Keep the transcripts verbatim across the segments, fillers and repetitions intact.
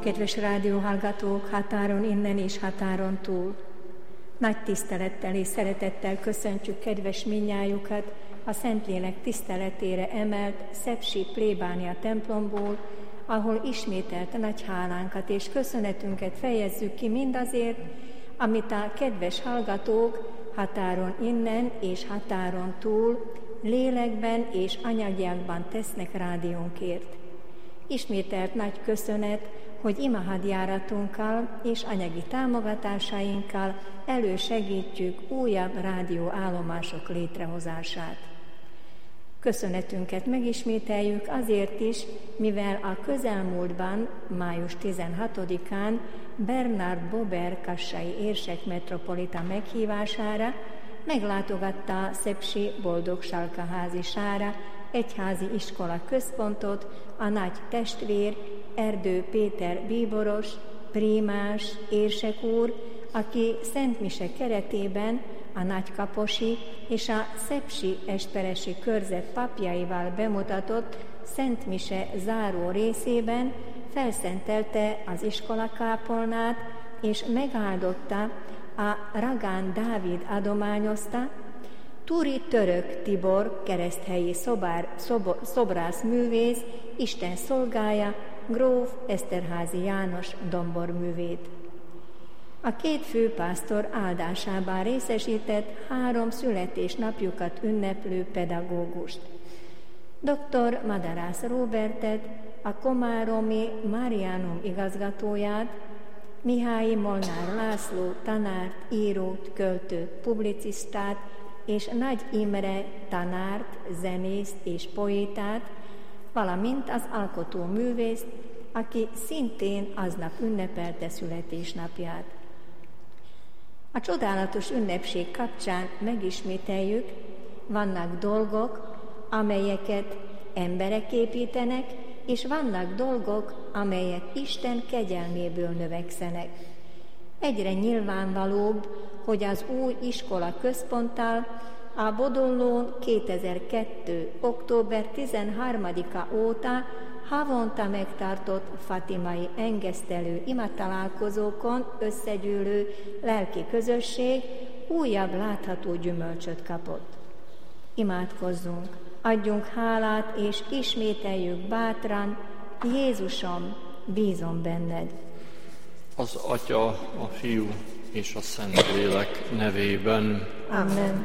Kedves rádióhallgatók, határon innen és határon túl! Nagy tisztelettel és szeretettel köszöntjük kedves minnyájukat a Szentlélek tiszteletére emelt szepsi plébánia templomból, ahol ismételt nagy hálánkat és köszönetünket fejezzük ki mindazért, amit a kedves hallgatók határon innen és határon túl, lélekben és anyagiakban tesznek rádiónkért. Ismételt nagy köszönet, hogy imahadjáratunkkal és anyagi támogatásainkkal elősegítjük újabb rádióállomások létrehozását. Köszönetünket megismételjük azért is, mivel a közelmúltban, május tizenhatodikán Bernard Bober kassai érsek metropolita meghívására meglátogatta szepsi Boldogsalka-házi sára egyházi iskola központot a nagy testvér Erdő Péter bíboros, prímás, érsek úr, aki szentmise keretében a nagykaposi és a szepsi esperesi körzet papjaival bemutatott szentmise záró részében felszentelte az iskolakápolnát és megáldotta a Ragán Dávid adományozta, Túri Török Tibor kereszthelyi szobár, szobo, szobrász művész, Isten szolgája, gróf Eszterházy János domborművét. A két főpásztor áldásában részesített három születésnapjukat ünneplő pedagógust. doktor Madarász Róbertet, a komáromi Marianum igazgatóját, Mihályi Molnár László tanárt, írót, költőt, publicisztát és Nagy Imre tanárt, zenészt és poétát, valamint az alkotó művészt, aki szintén aznap ünnepelte születésnapját. A csodálatos ünnepség kapcsán megismételjük, vannak dolgok, amelyeket emberek építenek, és vannak dolgok, amelyek Isten kegyelméből növekszenek. Egyre nyilvánvalóbb, hogy az új iskola központtal a Bodollón kétezer-kettő. október tizenharmadika óta havonta megtartott fatimai engesztelő imatalálkozókon összegyűlő lelki közösség újabb látható gyümölcsöt kapott. Imádkozzunk, adjunk hálát és ismételjük bátran, Jézusom, bízom benned. Az Atya, a Fiú és a Szentlélek nevében. Amen.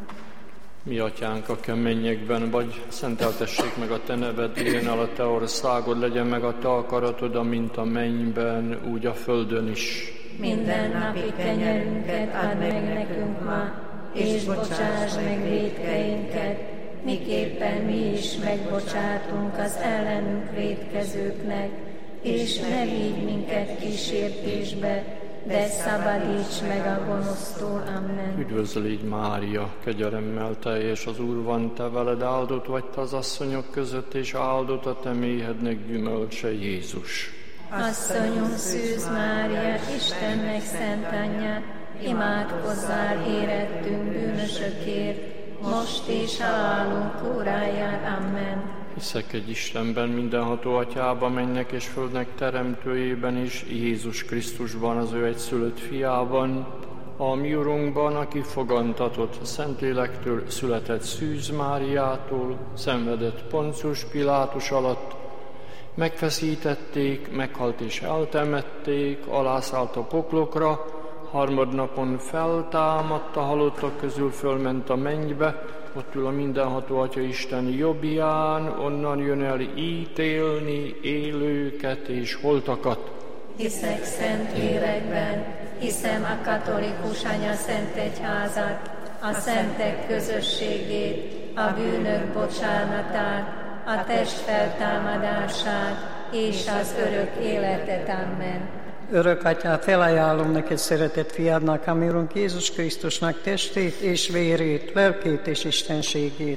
Mi atyánk, aki a mennyekben vagy, szenteltessék meg a te neved, jöjjön el a te országod, legyen meg a te akaratod, amint a mennyben, úgy a földön is. Minden napi kenyerünket add meg nekünk ma, és bocsáss meg vétkeinket, miképpen mi is megbocsátunk az ellenünk vétkezőknek, és ne vigy minket kísértésbe, de szabadíts meg a gonosztól. Amen. Üdvözl így Mária, kegyelemmel teljes, az Úr van te veled, áldott vagy te az asszonyok között, és áldott a te méhednek gyümölcse, Jézus. Asszonyunk Szűz Mária, Istennek szent anyja, imádkozzál érettünk bűnösökért, most és halálunk óráján. Amen. Hiszek egy Istenben, mindenható atyában, mennek és földnek teremtőjében is, Jézus Krisztusban, az ő egyszülött fiában, a mi Urunkban, aki fogantatott Szentlélektől, született Szűz Máriától, szenvedett Poncius Pilátus alatt, megfeszítették, meghalt és eltemették, alászállt a poklokra, harmadnapon feltámadt, a halottak közül fölment a mennybe, ott ül a mindenható Atya Isten jobbján, onnan jön el ítélni élőket és holtakat. Hiszek szent lélekben, hiszem a katolikus anya szent egyházat, a szentek közösségét, a bűnök bocsánatát, a test feltámadását és az örök életet. Amen. Örök Atyát, felajánlom neked szeretett fiadnak, ami Urunk Jézus Krisztusnak testét és vérét, lelkét és istenségét.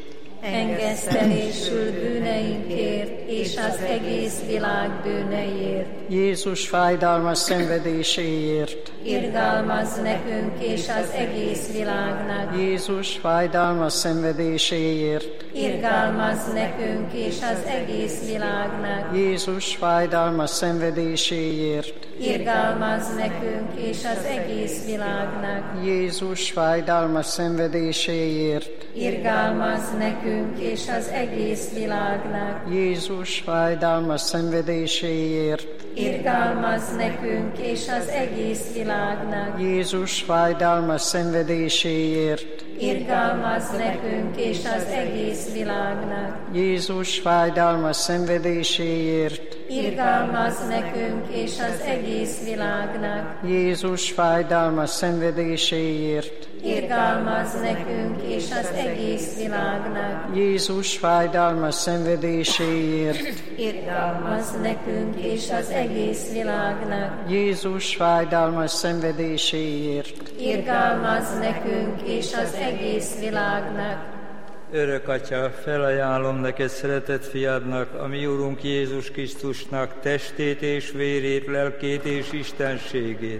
engesztelésül bűneinkért és az egész világ bűneiért. Jézus fájdalmas szenvedéséért, irgalmazz nekünk és az egész világnak. Jézus fájdalmas szenvedéséért, irgalmazz nekünk és az egész világnak. Jézus fájdalmas szenvedéséért, irgalmazz nekünk és az egész világnak. Jézus fájdalmas szenvedéséért, irgalmazz nekünk és az egész világnak. Jézus fájdalmas szenvedéséért, irgalmazz nekünk és az egész világnak. Jézus fájdalmas szenvedéséért, irgalmazz nekünk és az egész világnak. Jézus fájdalmas szenvedéséért, irgalmazz nekünk és az egész világnak. Jézus fájdalmas szenvedéséért, irgalmazz nekünk és az egész világnak. Jézus fájdalmas szenvedéséért, irgalmazz nekünk és az egész világnak. Jézus fájdalmas szenvedéséért, irgalmazz nekünk és az egész világnak. Örök Atya, felajánlom neked szeretett fiadnak, a mi Urunk Jézus Krisztusnak testét és vérét, lelkét és istenségét.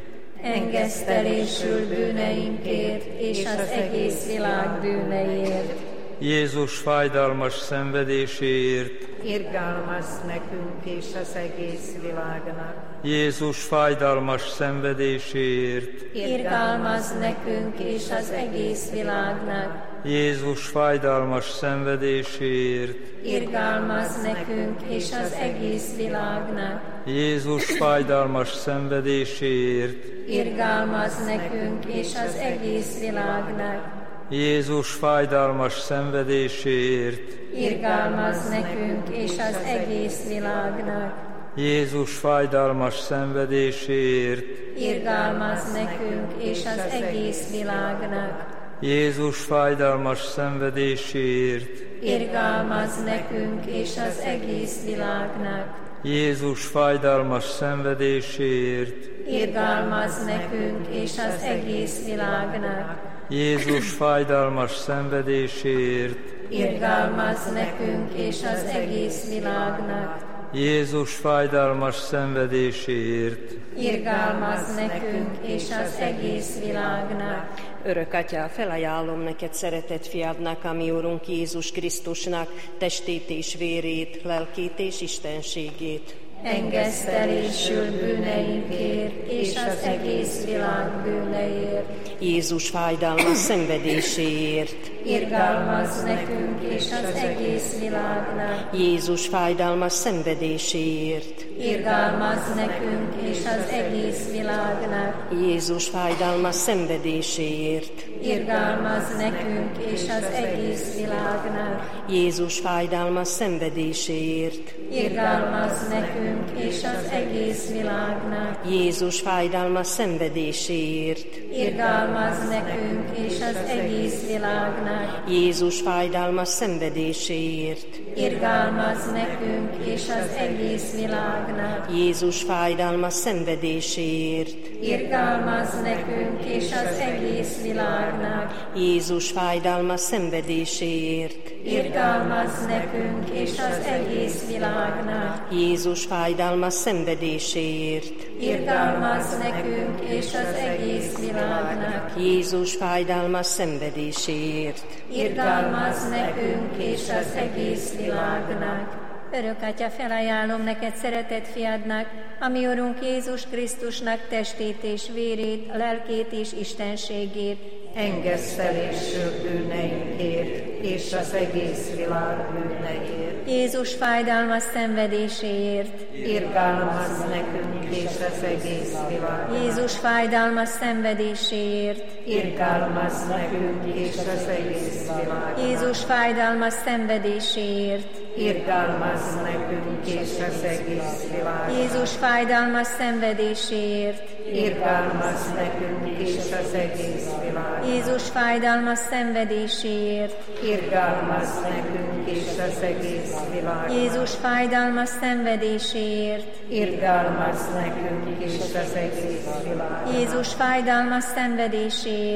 Engesztelésül bűneinkért és az egész világ bűneiért. Jézus fájdalmas szenvedéséért, irgalmazz nekünk és az egész világnak. Jézus fájdalmas szenvedéséért, irgalmazz nekünk és az egész világnak. Jézus fájdalmas szenvedéséért, irgalmazz nekünk és az egész világnak. Jézus fájdalmas szenvedéséért, irgalmazz nekünk és az egész világnak. Jézus fájdalmas szenvedéséért, irgalmazz nekünk és az egész világnak. Jézus fájdalmas szenvedéséért, irgalmazz nekünk és az egész világnak. Jézus fájdalmas szenvedéséért, irgalmazz nekünk és az egész világnak. Jézus fájdalmas szenvedéséért, irgalmazz nekünk és az egész világnak. Jézus fájdalmas szenvedéséért, irgalmazz nekünk és az egész világnak. Jézus fájdalmas szenvedéséért, irgalmazz nekünk és az egész világnak. Örök Atya, felajánlom neked szeretett fiadnak, a mi Urunk Jézus Krisztusnak testét és vérét, lelkét és istenségét. Engesztelésül bűneinkért és az egész világ bűneiért. Jézus fájdalmas szenvedéséért, irgalmazz nekünk és az egész világnak. Jézus fájdalmas szenvedéséért, irgalmazz nekünk és az egész világnak. Jézus fájdalmas szenvedéséért, irgalmazz nekünk és az egész világnak. Jézus fájdalmas szenvedéséért, irgalmazz nekünk és az egész világnak. Jézus fájdalmas szenvedéséért, irgalmazz nekünk és az egész világnak. Jézus fájdalmas szenvedéséért, irgalmazz nekünk és az egész világnak. Jézus fájdalmas szenvedéséért, irgalmazz nekünk és az egész világnak. Jézus fájdalmas szenvedéséért, irgalmazz nekünk és az egész világnak. Jézus fájdalmas szenvedéséért, irgalmazz nekünk és az egész világnak. Jézus fájdalmas szenvedéséért, irgalmazz nekünk és az egész világnak. Örök Atya, felajánlom neked szeretett fiadnak, a mi Urunk Jézus Krisztusnak testét és vérét, lelkét és istenségét. Engesztelésül bűneinkért és az egész világ bűneiért. Jézus fájdalmas szenvedéséért. irgalmazz nekünk és az egész világ. Jézus fájdalmas szenvedéséért. irgalmazz nekünk és az egész világ. Jézus fájdalmas szenvedéséért. irgalmazz nekünk és az egész világ. Jézus fájdalmas szenvedéséért. irgalmazz nekünk és az egész világ. Jézus fájdalmas szenvedéséért. irgalmazz nekünk és az egész világ. Jézus fájdalmas szenvedéséért. irgalmazz nekünk és az egész világ. Jézus fájdalmas szenvedéséért.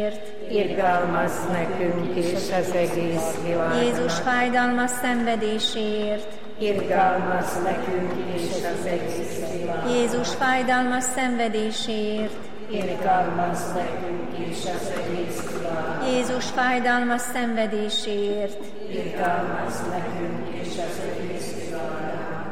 irgalmazz nekünk és az egész világnak. Jézus fájdalmas szenvedéséért, irgalmazz nekünk és az egész világnak. Jézus fájdalmas szenvedéséért, irgalmazz nekünk és az egész világnak. Jézus fájdalmas szenvedéséért, irgalmazz nekünk és az egész világnak.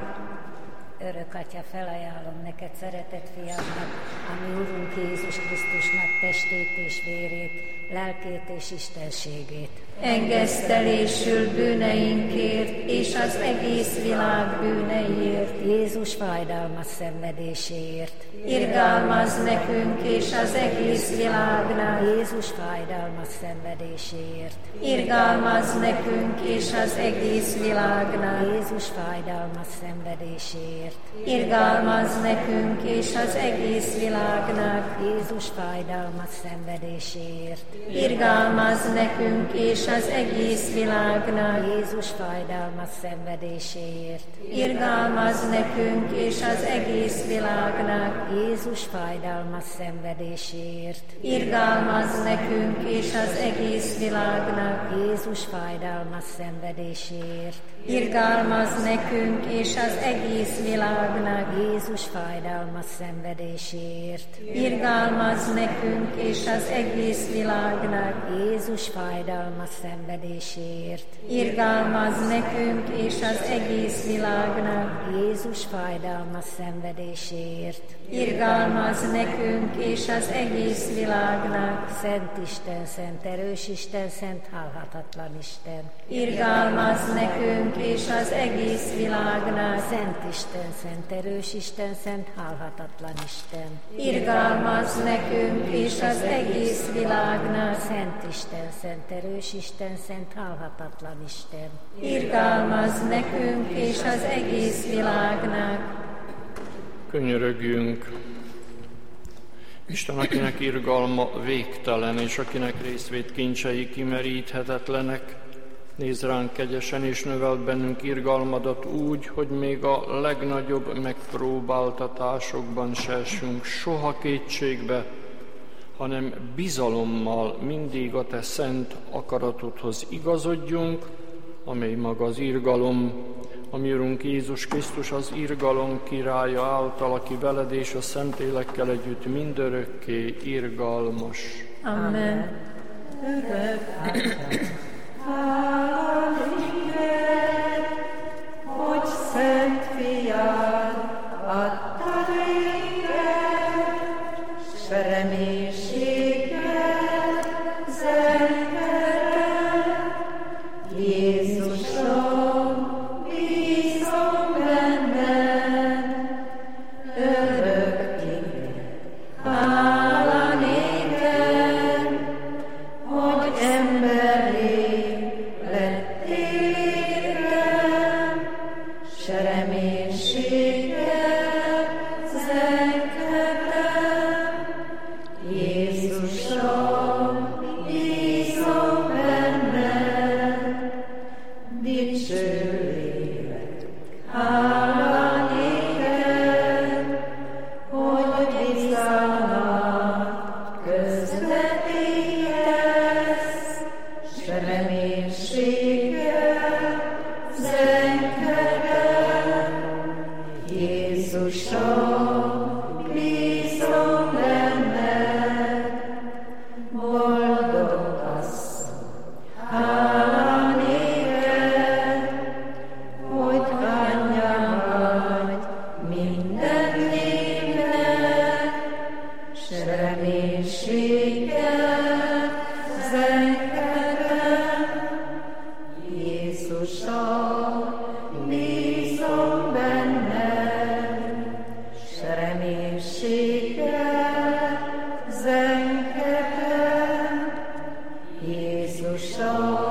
Örök Atya, felajánlom neked szeretett fiadnak, ami Urunk Jézus Krisztusnak testét és vérét, lelkét és istenségét. engesztelésül bűneinkért és az egész világ bűneiért. Jézus fájdalmas szenvedéséért. Irgalmazz nekünk és az egész világnak. Jézus fájdalmas szenvedéséért. Irgalmazz nekünk és az egész világnak. Jézus fájdalmas szenvedéséért. Irgalmazz nekünk és az egész világnak. Jézus fájdalmas szenvedéséért. Irgalmazz nekünk és az egész világnak. Jézus fájdalmas szenvedéséért. Irgalmazz nekünk és az egész világnak. Jézus fájdalmas szenvedéséért. Irgalmazz nekünk és az egész világnak. Jézus fájdalmas szenvedéséért. Irgalmazz nekünk és az egész világnak. Jézus fájdalmas szenvedéséért. Irgalmazz nekünk és az egész világnak. Jézus fájdalmas szenvedéséért. Irgalmazz nekünk és az egész világnak. Jézus fájdalmas szenvedéséért. Irgalmazz nekünk és az egész világnak. Szent Isten, szent erős Isten, szent hálhatatlan Isten. Irgalmazz nekünk és az egész világnak. Szent Isten, szent erős Isten, szent hálhatatlan Isten. Irgalmazz nekünk és az egész világnak. Szent Isten, szent erős Isten, szent hálhatatlan Isten. Irgalmazz nekünk és az egész világnak. Könyörögjünk! Isten, akinek irgalma végtelen, és akinek részvét kincsei kimeríthetetlenek, nézz ránk kegyesen, és növeld bennünk irgalmadat úgy, hogy még a legnagyobb megpróbáltatásokban se essünk soha kétségbe, hanem bizalommal mindig a te szent akaratodhoz igazodjunk, amely maga az irgalom, ami Urunk Jézus Krisztus az irgalom királya által, aki veled és a Szentlélekkel együtt mindörökké irgalmas. Amen. Örök hála néked, hogy szent fiad adtad néked, s reménységet zenkedett. Jézusom, bízom benned, örökké. Hála néked, hogy emberré lettél rám, s reménységet zenkedem. Jézusom, bízom benned, dicső lélek. Hála néked, hogy bizalmat közvetítesz, s reménységgel zenkedem. Jézusom, bízom benned, boldog asszony. Hála néked, hogy anyja vagy minden lénynek, s reménységgel zenkedem. Jézusom, bízom benned, s reménységgel zenkedem. Jézusom,